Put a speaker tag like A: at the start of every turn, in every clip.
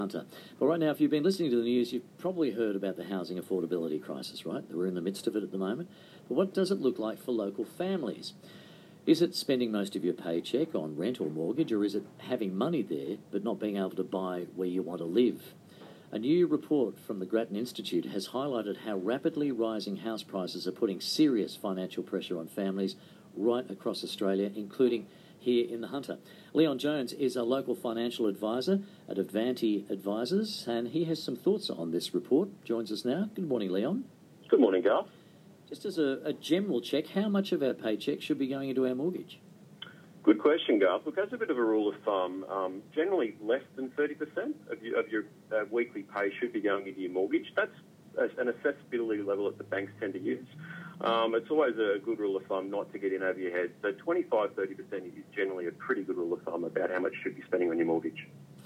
A: Hunter. Well, right now, if you've been listening to the news, you've probably heard about the housing affordability crisis, right? We're in the midst of it at the moment. But what does it look like for local families? Is it spending most of your paycheck on rent or mortgage, or is it having money there but not being able to buy where you want to live? A new report from the Grattan Institute has highlighted how rapidly rising house prices are putting serious financial pressure on families right across Australia, including here in the Hunter. Leon Jones is a local financial advisor at Avanti Advisors, and he has some thoughts on this report. Joins us now. Good morning, Leon.
B: Good morning, Garth.
A: Just as a general check, how much of our paycheck should be going into our mortgage?
B: Good question, Garth. Look, as a bit of a rule of thumb, generally less than 30% of your weekly pay should be going into your mortgage. That's an accessibility level that the banks tend to use. It's always a good rule of thumb not to get in over your head. So 25-30% is generally a pretty good rule of thumb about how much you should be spending on your mortgage.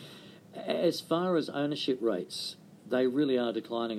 A: As far as ownership rates, they really are declining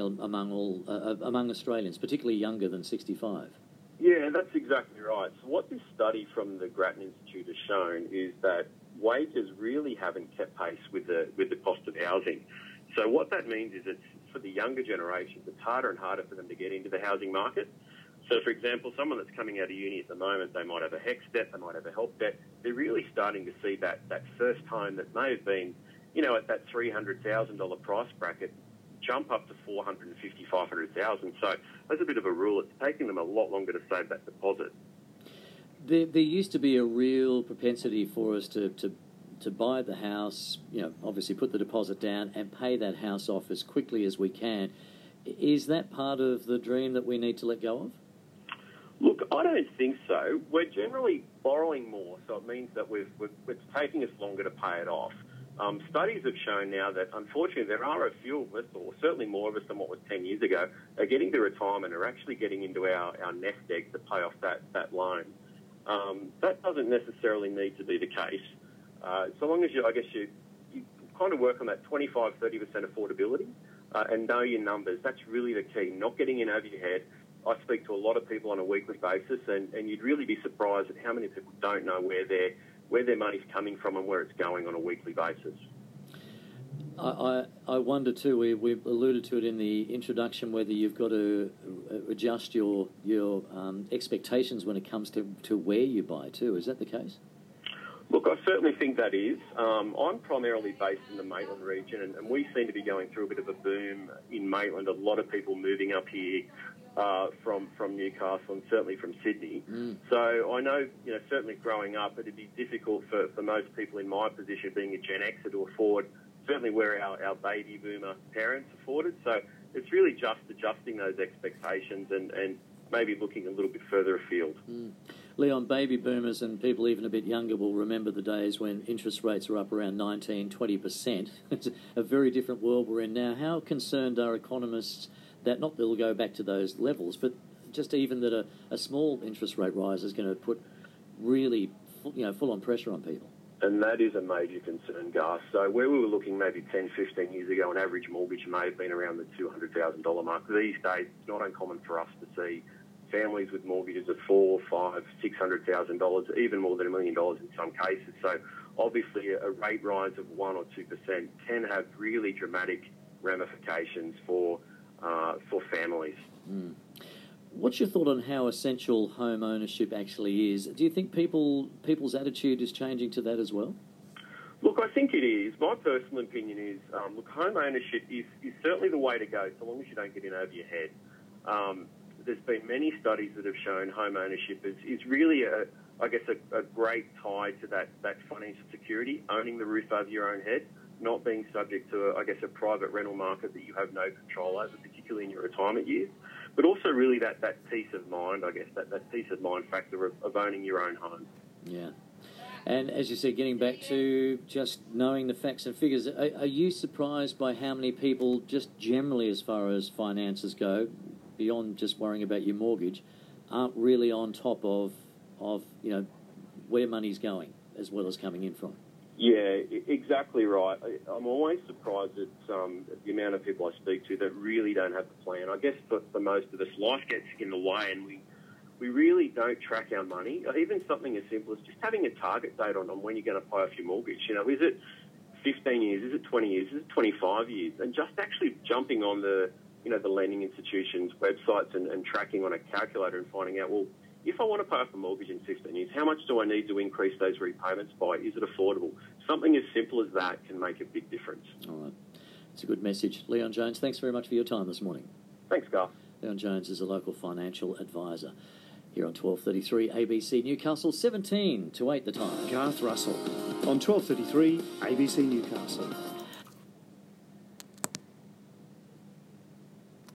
A: among Australians, particularly younger than 65.
B: Yeah, that's exactly right. So what this study from the Grattan Institute has shown is that wages really haven't kept pace with the cost of housing. So what that means is it's for the younger generations, it's harder and harder for them to get into the housing market. So, for example, someone that's coming out of uni at the moment, they might have a HECS debt, they might have a health debt. They're really starting to see that first home that may have been, at that $300,000 price bracket jump up to $450,000, $500,000. So, as a bit of a rule, it's taking them a lot longer to save that deposit.
A: There used to be a real propensity for us to buy the house, obviously put the deposit down and pay that house off as quickly as we can. Is that part of the dream that we need to let go of?
B: Look, I don't think so. We're generally borrowing more, so it means that it's taking us longer to pay it off. Studies have shown now that, unfortunately, there are a few of us, or certainly more of us than what was 10 years ago, are getting to retirement, are actually getting into our nest egg to pay off that loan. That doesn't necessarily need to be the case. So long as you kind of work on that 25-30% affordability and know your numbers, that's really the key, not getting in over your head. I speak to a lot of people on a weekly basis, and you'd really be surprised at how many people don't know where their money's coming from and where it's going on a weekly basis.
A: I wonder too, we alluded to it in the introduction, whether you've got to adjust your expectations when it comes to where you buy too. Is that the case?
B: Look, I certainly think that is. I'm primarily based in the Maitland region, and we seem to be going through a bit of a boom in Maitland. A lot of people moving up here from Newcastle and certainly from Sydney. So I know, certainly growing up, it'd be difficult for most people in my position, being a Gen Xer, to afford certainly where our baby boomer parents afforded. So it's really just adjusting those expectations and maybe looking a little bit further afield.
A: Leon, baby boomers and people even a bit younger will remember the days when interest rates were up around 19-20%. It's a very different world we're in now. How concerned are economists that not that they'll go back to those levels, but just even that a small interest rate rise is going to put really full-on pressure on people?
B: And that is a major concern, Garth. So where we were looking maybe 10, 15 years ago, an average mortgage may have been around the $200,000 mark. These days, it's not uncommon for us to see families with mortgages of $400,000, $500,000, $600,000, even more than $1 million in some cases. So obviously a rate rise of 1 or 2% can have really dramatic ramifications for families.
A: What's your thought on how essential home ownership actually is? Do you think people's attitude is changing to that as well?
B: Look, I think it is. My personal opinion is, home ownership is certainly the way to go, so long as you don't get in over your head. There's been many studies that have shown home ownership is really a great tie to that financial security, owning the roof over your own head, not being subject to a private rental market that you have no control over, particularly in your retirement years, but also really that peace of mind, that peace of mind factor of owning your own home.
A: Yeah. And as you said, getting back to just knowing the facts and figures, are you surprised by how many people, just generally as far as finances go, beyond just worrying about your mortgage, aren't really on top of where money's going as well as coming in from?
B: Yeah, exactly right. I'm always surprised at the amount of people I speak to that really don't have a plan. I guess for most of us, life gets in the way and we really don't track our money. Even something as simple as just having a target date on when you're going to pay off your mortgage. Is it 15 years? Is it 20 years? Is it 25 years? And just actually jumping on the lending institutions' websites and tracking on a calculator and finding out, well, if I want to pay off a mortgage in 15 years, how much do I need to increase those repayments by? Is it affordable? Something as simple as that can make a big difference.
A: All right. It's a good message. Leon Jones, thanks very much for your time this morning.
B: Thanks, Garth.
A: Leon Jones is a local financial advisor. Here on 1233 ABC Newcastle, 17 to 8 the time.
C: Garth Russell on 1233 ABC Newcastle.